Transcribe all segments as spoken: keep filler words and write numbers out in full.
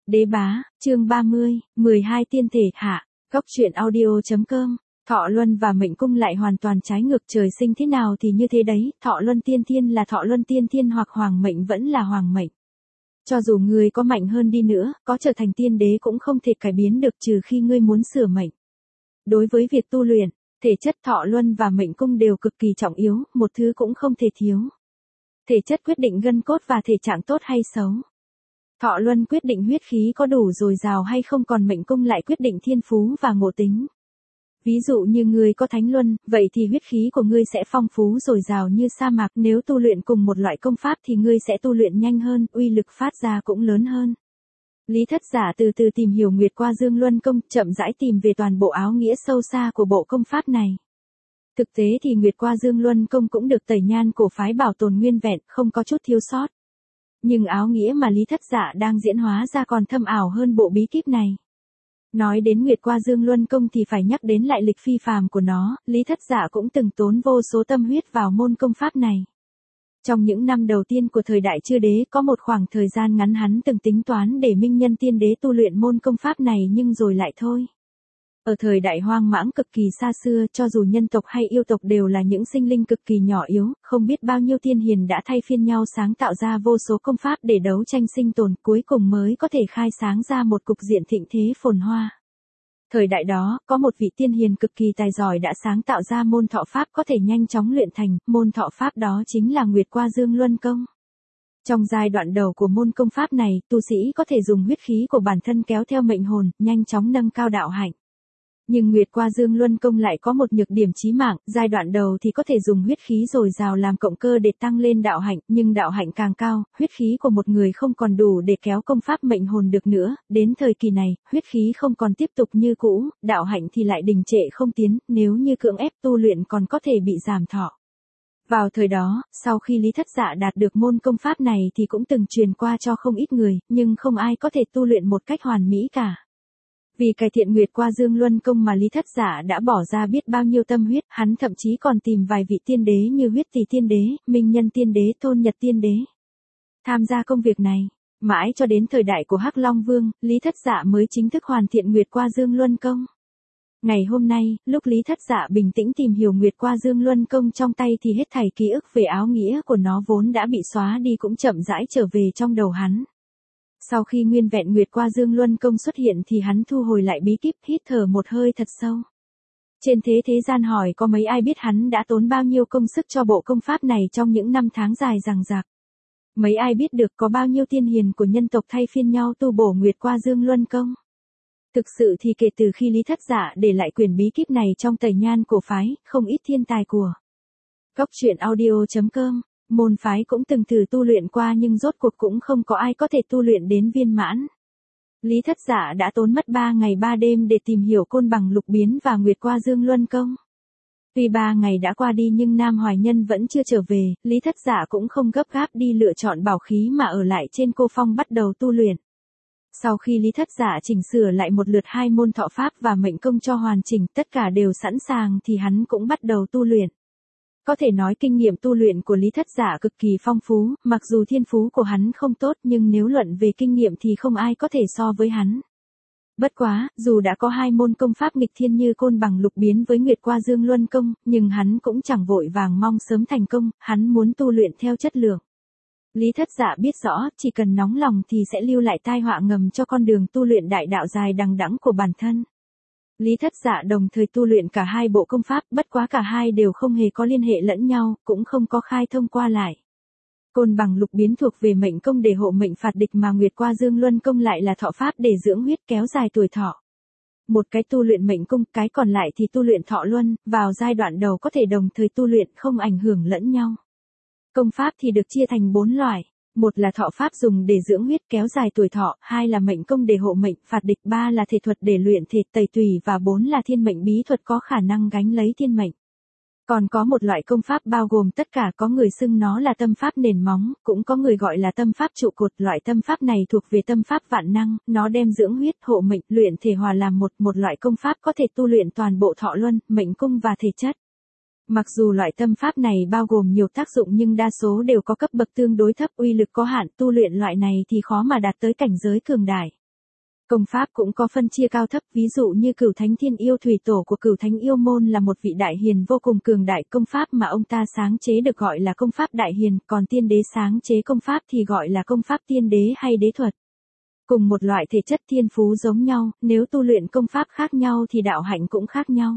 Đế bá, chương ba mươi, mười hai tiên thể hạ, góc truyện audio.com. Thọ Luân và Mệnh Cung lại hoàn toàn trái ngược, trời sinh thế nào thì như thế đấy, Thọ Luân tiên thiên là Thọ Luân tiên thiên hoặc Hoàng Mệnh vẫn là Hoàng Mệnh. Cho dù ngươi có mạnh hơn đi nữa, có trở thành tiên đế cũng không thể cải biến được trừ khi ngươi muốn sửa mệnh. Đối với việc tu luyện, thể chất Thọ Luân và Mệnh Cung đều cực kỳ trọng yếu, một thứ cũng không thể thiếu. Thể chất quyết định gân cốt và thể trạng tốt hay xấu. Thọ Luân quyết định huyết khí có đủ dồi dào hay không, còn Mệnh Cung lại quyết định thiên phú và ngộ tính. Ví dụ như ngươi có Thánh Luân, vậy thì huyết khí của ngươi sẽ phong phú dồi dào như sa mạc, nếu tu luyện cùng một loại công pháp thì ngươi sẽ tu luyện nhanh hơn, uy lực phát ra cũng lớn hơn. Lý Thất Giả từ từ tìm hiểu Nguyệt Qua Dương Luân Công, chậm rãi tìm về toàn bộ áo nghĩa sâu xa của bộ công pháp này. Thực tế thì Nguyệt Qua Dương Luân Công cũng được Tẩy Nhan cổ phái bảo tồn nguyên vẹn, không có chút thiếu sót. Nhưng áo nghĩa mà Lý Thất Giả đang diễn hóa ra còn thâm ảo hơn bộ bí kíp này. Nói đến Nguyệt Qua Dương Luân Công thì phải nhắc đến lại lịch phi phàm của nó, Lý Thất Giả cũng từng tốn vô số tâm huyết vào môn công pháp này. Trong những năm đầu tiên của thời đại Chư Đế, có một khoảng thời gian ngắn hắn từng tính toán để minh nhân tiên đế tu luyện môn công pháp này nhưng rồi lại thôi. Ở thời đại hoang mãng cực kỳ xa xưa, cho dù nhân tộc hay yêu tộc đều là những sinh linh cực kỳ nhỏ yếu, không biết bao nhiêu tiên hiền đã thay phiên nhau sáng tạo ra vô số công pháp để đấu tranh sinh tồn, cuối cùng mới có thể khai sáng ra một cục diện thịnh thế phồn hoa. Thời đại đó, có một vị tiên hiền cực kỳ tài giỏi đã sáng tạo ra môn thọ pháp có thể nhanh chóng luyện thành, môn thọ pháp đó chính là Nguyệt Qua Dương Luân Công. Trong giai đoạn đầu của môn công pháp này, tu sĩ có thể dùng huyết khí của bản thân kéo theo mệnh hồn, nhanh chóng nâng cao đạo hạnh. Nhưng Nguyệt Qua Dương Luân Công lại có một nhược điểm chí mạng, giai đoạn đầu thì có thể dùng huyết khí dồi dào làm cộng cơ để tăng lên đạo hạnh, nhưng đạo hạnh càng cao, huyết khí của một người không còn đủ để kéo công pháp mệnh hồn được nữa, đến thời kỳ này, huyết khí không còn tiếp tục như cũ, đạo hạnh thì lại đình trệ không tiến, nếu như cưỡng ép tu luyện còn có thể bị giảm thọ. Vào thời đó, sau khi Lý Thất Giả đạt được môn công pháp này thì cũng từng truyền qua cho không ít người, nhưng không ai có thể tu luyện một cách hoàn mỹ cả. Vì cải thiện Nguyệt Qua Dương Luân Công mà Lý Thất Giả đã bỏ ra biết bao nhiêu tâm huyết, hắn thậm chí còn tìm vài vị tiên đế như Huyết Tỳ Tiên Đế, Minh Nhân Tiên Đế, Thôn Nhật Tiên Đế tham gia công việc này. Mãi cho đến thời đại của Hắc Long Vương, Lý Thất Giả mới chính thức hoàn thiện Nguyệt Qua Dương Luân Công. Ngày hôm nay, lúc Lý Thất Giả bình tĩnh tìm hiểu Nguyệt Qua Dương Luân Công trong tay thì hết thảy ký ức về áo nghĩa của nó vốn đã bị xóa đi cũng chậm rãi trở về trong đầu hắn. Sau khi nguyên vẹn Nguyệt Qua Dương Luân Công xuất hiện thì hắn thu hồi lại bí kíp, hít thở một hơi thật sâu. Trên thế thế gian hỏi có mấy ai biết hắn đã tốn bao nhiêu công sức cho bộ công pháp này trong những năm tháng dài dằng dặc. Mấy ai biết được có bao nhiêu tiên hiền của nhân tộc thay phiên nhau tu bổ Nguyệt Qua Dương Luân Công. Thực sự thì kể từ khi Lý Thất Giả để lại quyển bí kíp này trong Tẩy Nhan cổ phái, không ít thiên tài của góc truyện audio.com. Môn phái cũng từng thử tu luyện qua nhưng rốt cuộc cũng không có ai có thể tu luyện đến viên mãn. Lý Thất Giả đã tốn mất ba ngày ba đêm để tìm hiểu Côn Bằng Lục Biến và Nguyệt Qua Dương Luân Công. Tuy ba ngày đã qua đi nhưng Nam Hoài Nhân vẫn chưa trở về, Lý Thất Giả cũng không gấp gáp đi lựa chọn bảo khí mà ở lại trên Cô Phong bắt đầu tu luyện. Sau khi Lý Thất Giả chỉnh sửa lại một lượt hai môn thọ pháp và mệnh công cho hoàn chỉnh, tất cả đều sẵn sàng thì hắn cũng bắt đầu tu luyện. Có thể nói kinh nghiệm tu luyện của Lý Thất Giả cực kỳ phong phú, mặc dù thiên phú của hắn không tốt nhưng nếu luận về kinh nghiệm thì không ai có thể so với hắn. Bất quá, dù đã có hai môn công pháp nghịch thiên như Côn Bằng Lục Biến với Nguyệt Qua Dương Luân Công, nhưng hắn cũng chẳng vội vàng mong sớm thành công, hắn muốn tu luyện theo chất lượng. Lý Thất Giả biết rõ, chỉ cần nóng lòng thì sẽ lưu lại tai họa ngầm cho con đường tu luyện đại đạo dài đằng đẵng của bản thân. Lý Thất Giả đồng thời tu luyện cả hai bộ công pháp, bất quá cả hai đều không hề có liên hệ lẫn nhau, cũng không có khai thông qua lại. Côn Bằng Lục Biến thuộc về mệnh công để hộ mệnh phạt địch mà Nguyệt Qua Dương Luân Công lại là thọ pháp để dưỡng huyết kéo dài tuổi thọ. Một cái tu luyện mệnh công, cái còn lại thì tu luyện thọ luân, vào giai đoạn đầu có thể đồng thời tu luyện không ảnh hưởng lẫn nhau. Công pháp thì được chia thành bốn loại. Một là thọ pháp dùng để dưỡng huyết kéo dài tuổi thọ, hai là mệnh công để hộ mệnh phạt địch, ba là thể thuật để luyện thể tẩy tùy và bốn là thiên mệnh bí thuật có khả năng gánh lấy thiên mệnh. Còn có một loại công pháp bao gồm tất cả, có người xưng nó là tâm pháp nền móng, cũng có người gọi là tâm pháp trụ cột. Loại tâm pháp này thuộc về tâm pháp vạn năng, nó đem dưỡng huyết, hộ mệnh, luyện thể hòa làm một, một loại công pháp có thể tu luyện toàn bộ thọ luân, mệnh cung và thể chất. Mặc dù loại tâm pháp này bao gồm nhiều tác dụng nhưng đa số đều có cấp bậc tương đối thấp, uy lực có hạn, tu luyện loại này thì khó mà đạt tới cảnh giới cường đại. Công pháp cũng có phân chia cao thấp, ví dụ như Cửu Thánh Thiên Yêu Thủy Tổ của Cửu Thánh Yêu Môn là một vị đại hiền vô cùng cường đại, công pháp mà ông ta sáng chế được gọi là công pháp đại hiền, còn tiên đế sáng chế công pháp thì gọi là công pháp tiên đế hay đế thuật. Cùng một loại thể chất thiên phú giống nhau, nếu tu luyện công pháp khác nhau thì đạo hạnh cũng khác nhau.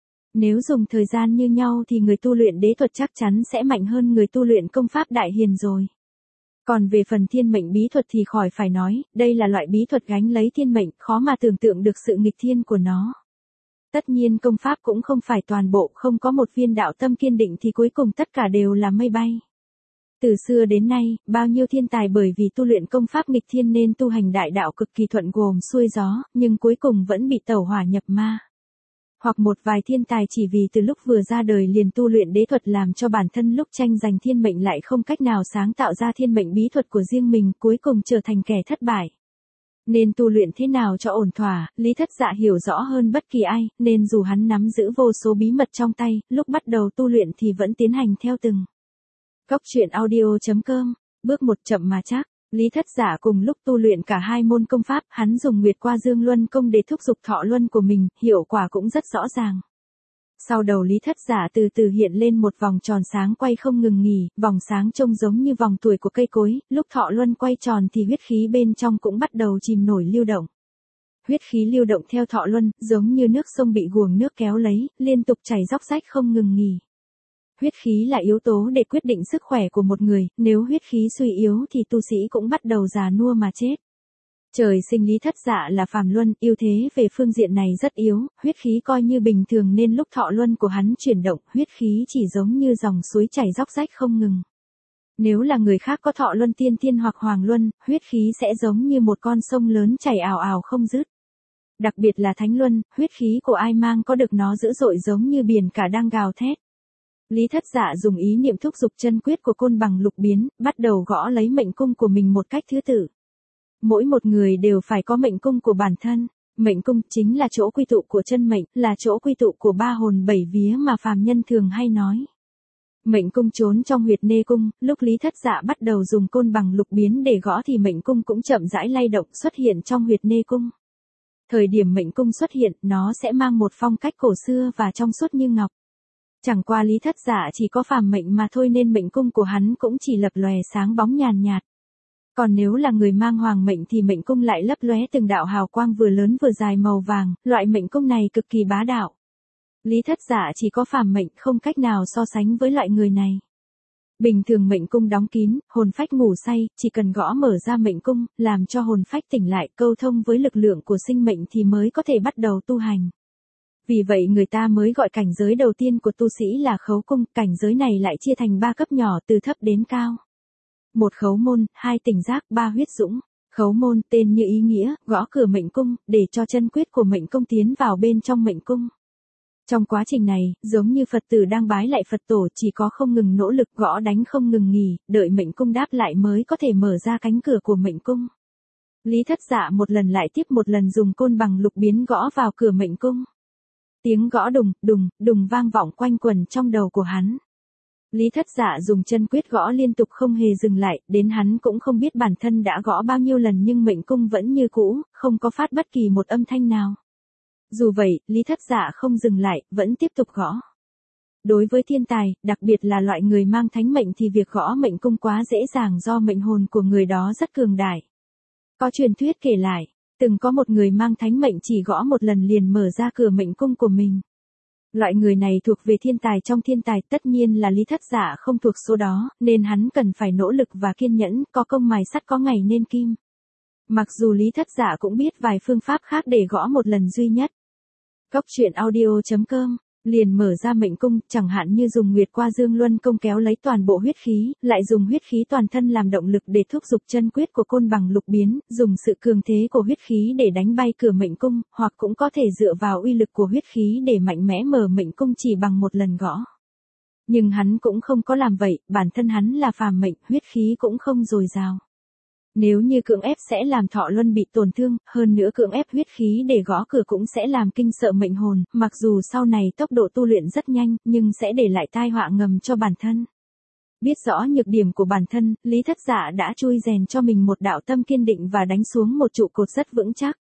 Nếu dùng thời gian như nhau thì người tu luyện đế thuật chắc chắn sẽ mạnh hơn người tu luyện công pháp đại hiền rồi. Còn về phần thiên mệnh bí thuật thì khỏi phải nói, đây là loại bí thuật gánh lấy thiên mệnh, khó mà tưởng tượng được sự nghịch thiên của nó. Tất nhiên công pháp cũng không phải toàn bộ, không có một viên đạo tâm kiên định thì cuối cùng tất cả đều là mây bay. Từ xưa đến nay, bao nhiêu thiên tài bởi vì tu luyện công pháp nghịch thiên nên tu hành đại đạo cực kỳ thuận gồm xuôi gió, nhưng cuối cùng vẫn bị tẩu hỏa nhập ma. Hoặc một vài thiên tài chỉ vì từ lúc vừa ra đời liền tu luyện đế thuật làm cho bản thân lúc tranh giành thiên mệnh lại không cách nào sáng tạo ra thiên mệnh bí thuật của riêng mình, cuối cùng trở thành kẻ thất bại. Nên tu luyện thế nào cho ổn thỏa, Lý Thất Dạ hiểu rõ hơn bất kỳ ai, nên dù hắn nắm giữ vô số bí mật trong tay, lúc bắt đầu tu luyện thì vẫn tiến hành theo từng. Cốc truyện audio chấm com, bước một chậm mà chắc. Lý Thất Dạ cùng lúc tu luyện cả hai môn công pháp, hắn dùng Nguyệt Qua Dương Luân công để thúc giục thọ luân của mình, hiệu quả cũng rất rõ ràng. Sau đầu Lý Thất Dạ từ từ hiện lên một vòng tròn sáng quay không ngừng nghỉ, vòng sáng trông giống như vòng tuổi của cây cối, lúc thọ luân quay tròn thì huyết khí bên trong cũng bắt đầu chìm nổi lưu động. Huyết khí lưu động theo thọ luân, giống như nước sông bị guồng nước kéo lấy, liên tục chảy róc rách không ngừng nghỉ. Huyết khí là yếu tố để quyết định sức khỏe của một người, nếu huyết khí suy yếu thì tu sĩ cũng bắt đầu già nua mà chết. Trời sinh Lý Thất Dạ là phàm luân, ưu thế về phương diện này rất yếu, huyết khí coi như bình thường nên lúc thọ luân của hắn chuyển động, huyết khí chỉ giống như dòng suối chảy róc rách không ngừng. Nếu là người khác có thọ luân tiên thiên hoặc hoàng luân, huyết khí sẽ giống như một con sông lớn chảy ào ào không dứt. Đặc biệt là thánh luân, huyết khí của ai mang có được nó dữ dội giống như biển cả đang gào thét. Lý Thất Dạ dùng ý niệm thúc giục chân quyết của côn bằng lục biến, bắt đầu gõ lấy mệnh cung của mình một cách thứ tự. Mỗi một người đều phải có mệnh cung của bản thân. Mệnh cung chính là chỗ quy tụ của chân mệnh, là chỗ quy tụ của ba hồn bảy vía mà phàm nhân thường hay nói. Mệnh cung trốn trong huyệt nê cung, lúc Lý Thất Dạ bắt đầu dùng côn bằng lục biến để gõ thì mệnh cung cũng chậm rãi lay động xuất hiện trong huyệt nê cung. Thời điểm mệnh cung xuất hiện, nó sẽ mang một phong cách cổ xưa và trong suốt như ngọc. Chẳng qua Lý Thất Dạ chỉ có phàm mệnh mà thôi nên mệnh cung của hắn cũng chỉ lập lòe sáng bóng nhàn nhạt. Còn nếu là người mang hoàng mệnh thì mệnh cung lại lấp lóe từng đạo hào quang vừa lớn vừa dài màu vàng, loại mệnh cung này cực kỳ bá đạo. Lý Thất Dạ chỉ có phàm mệnh, không cách nào so sánh với loại người này. Bình thường mệnh cung đóng kín, hồn phách ngủ say, chỉ cần gõ mở ra mệnh cung, làm cho hồn phách tỉnh lại, câu thông với lực lượng của sinh mệnh thì mới có thể bắt đầu tu hành. Vì vậy người ta mới gọi cảnh giới đầu tiên của tu sĩ là khấu cung, cảnh giới này lại chia thành ba cấp nhỏ từ thấp đến cao. Một khấu môn, hai tỉnh giác, ba huyết dũng. Khấu môn tên như ý nghĩa, gõ cửa mệnh cung, để cho chân quyết của mệnh cung tiến vào bên trong mệnh cung. Trong quá trình này, giống như Phật tử đang bái lại Phật tổ, chỉ có không ngừng nỗ lực gõ đánh không ngừng nghỉ, đợi mệnh cung đáp lại mới có thể mở ra cánh cửa của mệnh cung. Lý Thất Dạ một lần lại tiếp một lần dùng côn bằng lục biến gõ vào cửa mệnh cung. Tiếng gõ đùng, đùng, đùng vang vọng quanh quần trong đầu của hắn. Lý Thất Dạ dùng chân quyết gõ liên tục không hề dừng lại, đến hắn cũng không biết bản thân đã gõ bao nhiêu lần nhưng mệnh cung vẫn như cũ, không có phát bất kỳ một âm thanh nào. Dù vậy, Lý Thất Dạ không dừng lại, vẫn tiếp tục gõ. Đối với thiên tài, đặc biệt là loại người mang thánh mệnh thì việc gõ mệnh cung quá dễ dàng do mệnh hồn của người đó rất cường đại. Có truyền thuyết kể lại, từng có một người mang thánh mệnh chỉ gõ một lần liền mở ra cửa mệnh cung của mình. Loại người này thuộc về thiên tài trong thiên tài, tất nhiên là Lý Thất Dạ không thuộc số đó, nên hắn cần phải nỗ lực và kiên nhẫn, có công mài sắt có ngày nên kim. Mặc dù Lý Thất Dạ cũng biết vài phương pháp khác để gõ một lần duy nhất. Cốc truyện audio chấm com, liền mở ra mệnh cung, chẳng hạn như dùng Nguyệt Qua Dương Luân công kéo lấy toàn bộ huyết khí, lại dùng huyết khí toàn thân làm động lực để thúc giục chân quyết của côn bằng lục biến, dùng sự cường thế của huyết khí để đánh bay cửa mệnh cung, hoặc cũng có thể dựa vào uy lực của huyết khí để mạnh mẽ mở mệnh cung chỉ bằng một lần gõ. Nhưng hắn cũng không có làm vậy, bản thân hắn là phàm mệnh, huyết khí cũng không dồi dào. Nếu như cưỡng ép sẽ làm thọ luân bị tổn thương, hơn nữa cưỡng ép huyết khí để gõ cửa cũng sẽ làm kinh sợ mệnh hồn, mặc dù sau này tốc độ tu luyện rất nhanh, nhưng sẽ để lại tai họa ngầm cho bản thân. Biết rõ nhược điểm của bản thân, Lý Thất Dạ đã chui rèn cho mình một đạo tâm kiên định và đánh xuống một trụ cột rất vững chắc.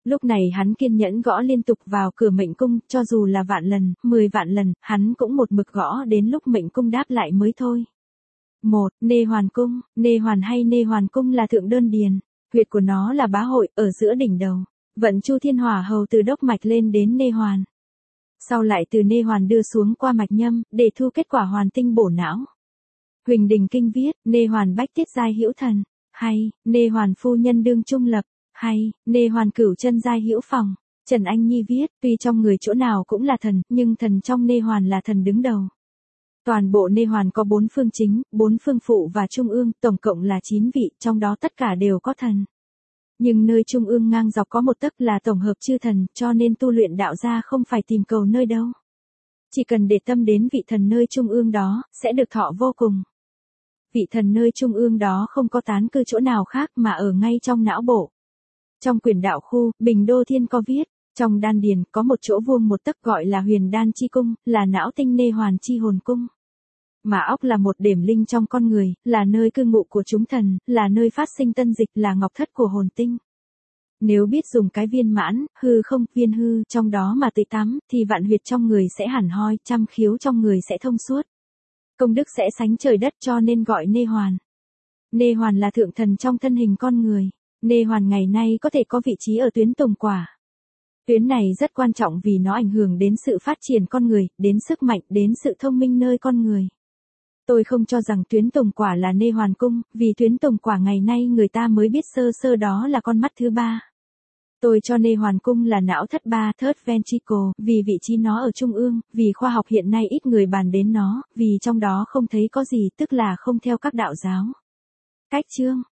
Lúc này hắn kiên nhẫn gõ liên tục vào cửa mệnh cung, cho dù là vạn lần, mười vạn lần, hắn cũng một mực gõ đến lúc mệnh cung đáp lại mới thôi. Một, Nê Hoàn Cung. Nê Hoàn hay Nê Hoàn Cung là thượng đơn điền. Huyệt của nó là bá hội, ở giữa đỉnh đầu. Vận Chu Thiên Hỏa Hầu từ đốc mạch lên đến Nê Hoàn. Sau lại từ Nê Hoàn đưa xuống qua mạch nhâm, để thu kết quả hoàn tinh bổ não. Huỳnh Đình Kinh viết, Nê Hoàn bách tiết giai hữu thần. Hay, Nê Hoàn phu nhân đương trung lập. Hay, Nê Hoàn cửu chân giai hữu phòng. Trần Anh Nhi viết, tuy trong người chỗ nào cũng là thần, nhưng thần trong Nê Hoàn là thần đứng đầu. Toàn bộ Nê Hoàn có bốn phương chính, bốn phương phụ và trung ương, tổng cộng là chín vị, trong đó tất cả đều có thần. Nhưng nơi trung ương ngang dọc có một tấc là tổng hợp chư thần, cho nên tu luyện đạo gia không phải tìm cầu nơi đâu. Chỉ cần để tâm đến vị thần nơi trung ương đó, sẽ được thọ vô cùng. Vị thần nơi trung ương đó không có tán cư chỗ nào khác mà ở ngay trong não bộ. Trong quyển đạo khu, Bình Đô Thiên có viết, trong đan điền có một chỗ vuông một tấc gọi là huyền đan chi cung, là não tinh Nê Hoàn chi hồn cung. Mà óc là một điểm linh trong con người, là nơi cư ngụ của chúng thần, là nơi phát sinh tân dịch, là ngọc thất của hồn tinh. Nếu biết dùng cái viên mãn, hư không, viên hư trong đó mà tự tắm, thì vạn huyệt trong người sẽ hẳn hoi, trăm khiếu trong người sẽ thông suốt. Công đức sẽ sánh trời đất, cho nên gọi Nê Hoàn. Nê Hoàn là thượng thần trong thân hình con người. Nê Hoàn ngày nay có thể có vị trí ở tuyến tùng quả. Tuyến này rất quan trọng vì nó ảnh hưởng đến sự phát triển con người, đến sức mạnh, đến sự thông minh nơi con người. Tôi không cho rằng tuyến tùng quả là Nê Hoàn cung, vì tuyến tùng quả ngày nay người ta mới biết sơ sơ đó là con mắt thứ ba. Tôi cho Nê Hoàn cung là não thất ba, third ventricle, vì vị trí nó ở trung ương, vì khoa học hiện nay ít người bàn đến nó, vì trong đó không thấy có gì, tức là không theo các đạo giáo. Cách chương